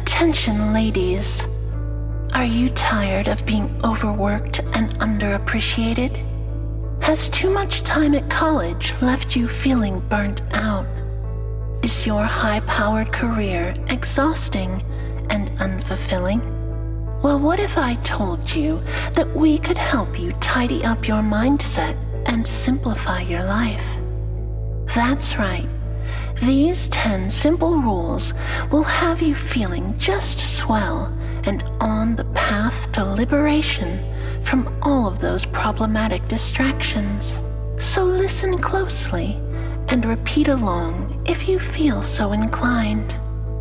Attention, ladies. Are you tired of being overworked and underappreciated? Has too much time at college left you feeling burnt out? Is your high-powered career exhausting and unfulfilling? Well, what if I told you that we could help you tidy up your mindset and simplify your life? That's right. These 10 simple rules will have you feeling just swell and on the path to liberation from all of those problematic distractions. So listen closely and repeat along if you feel so inclined.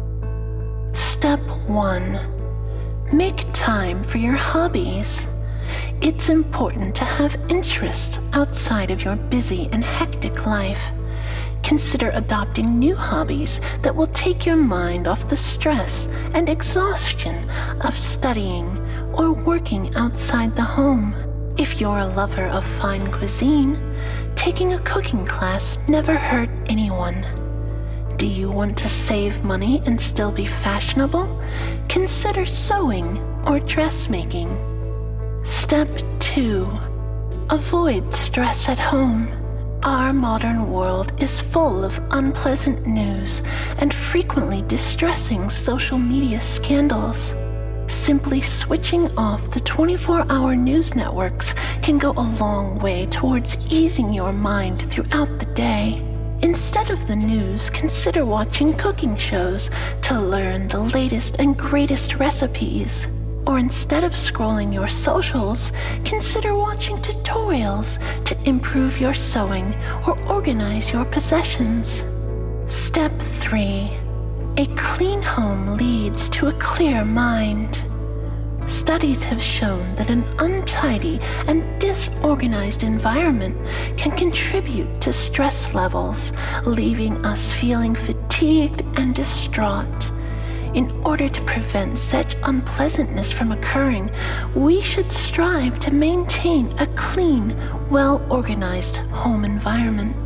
Step 1. Make time for your hobbies. It's important to have interests outside of your busy and hectic life. Consider adopting new hobbies that will take your mind off the stress and exhaustion of studying or working outside the home. If you're a lover of fine cuisine, taking a cooking class never hurt anyone. Do you want to save money and still be fashionable? Consider sewing or dressmaking. Step 2. Avoid stress at home. Our modern world is full of unpleasant news and frequently distressing social media scandals. Simply switching off the 24-hour news networks can go a long way towards easing your mind throughout the day. Instead of the news, consider watching cooking shows to learn the latest and greatest recipes. Or instead of scrolling your socials, consider watching tutorials to improve your sewing or organize your possessions. Step 3. A clean home leads to a clear mind. Studies have shown that an untidy and disorganized environment can contribute to stress levels, leaving us feeling fatigued and distraught. In order to prevent such unpleasantness from occurring, we should strive to maintain a clean, well-organized home environment.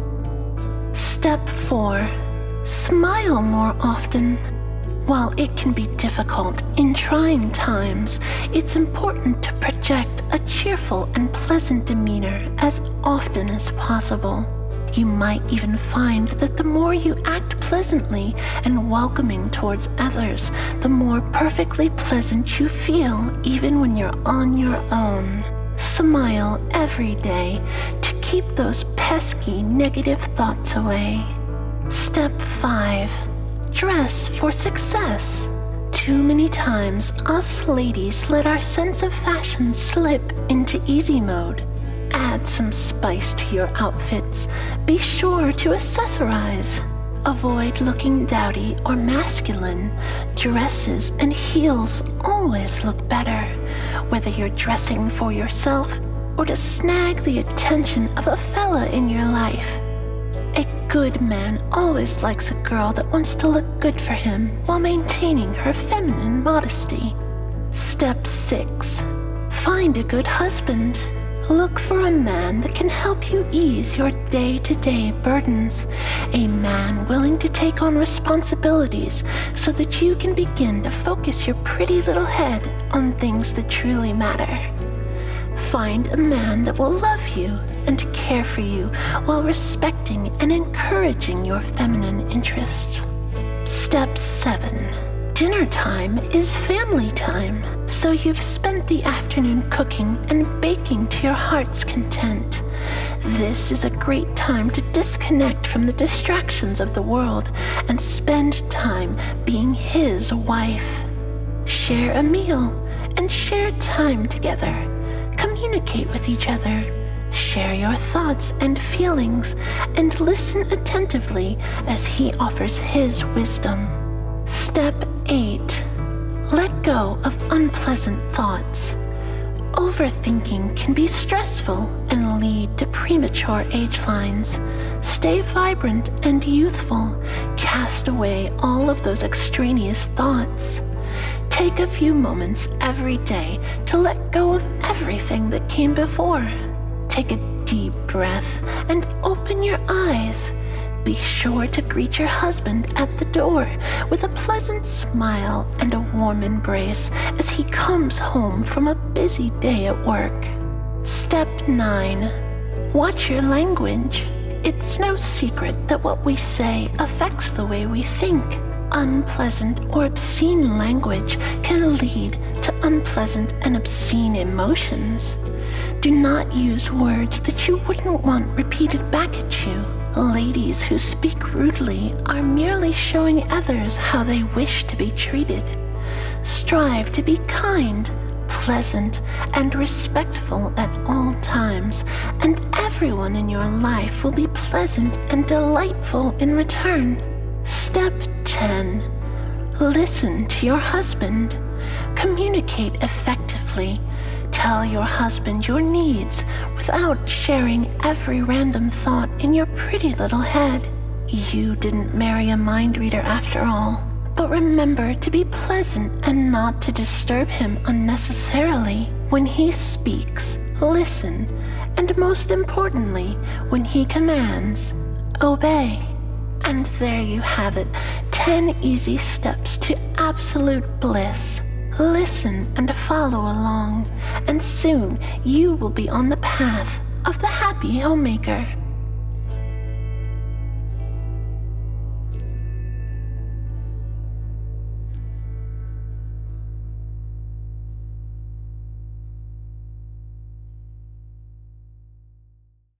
Step 4. Smile more often. While it can be difficult in trying times, it's important to project a cheerful and pleasant demeanor as often as possible. You might even find that the more you act pleasantly and welcoming towards others, the more perfectly pleasant you feel even when you're on your own. Smile every day to keep those pesky negative thoughts away. Step 5. Dress for success. Too many times, us ladies let our sense of fashion slip into easy mode. Add some spice to your outfits. Be sure to accessorize. Avoid looking dowdy or masculine. Dresses and heels always look better, whether you're dressing for yourself or to snag the attention of a fella in your life. A good man always likes a girl that wants to look good for him while maintaining her feminine modesty. Step 6. Find a good husband. Look for a man that can help you ease your day-to-day burdens. A man willing to take on responsibilities so that you can begin to focus your pretty little head on things that truly matter. Find a man that will love you and care for you while respecting and encouraging your feminine interests. Step 7. Dinner time is family time, so you've spent the afternoon cooking and baking to your heart's content. This is a great time to disconnect from the distractions of the world and spend time being his wife. Share a meal and share time together. Communicate with each other. Share your thoughts and feelings and listen attentively as he offers his wisdom. Step 8. Let go of unpleasant thoughts. Overthinking can be stressful and lead to premature age lines. Stay vibrant and youthful. Cast away all of those extraneous thoughts. Take a few moments every day to let go of everything that came before. Take a deep breath and open your eyes. Be sure to greet your husband at the door with a pleasant smile and a warm embrace as he comes home from a busy day at work. Step 9. Watch your language. It's no secret that what we say affects the way we think. Unpleasant or obscene language can lead to unpleasant and obscene emotions. Do not use words that you wouldn't want repeated back at you. Ladies who speak rudely are merely showing others how they wish to be treated. Strive to be kind, pleasant, and respectful at all times, and everyone in your life will be pleasant and delightful in return. Step 10. Listen to your husband. Communicate effectively. Tell your husband your needs without sharing every random thought in your pretty little head. You didn't marry a mind reader after all, but remember to be pleasant and not to disturb him unnecessarily. When he speaks, listen, and most importantly, when he commands, obey. And there you have it, 10 easy steps to absolute bliss. Listen and follow along, and soon you will be on the path of the happy homemaker.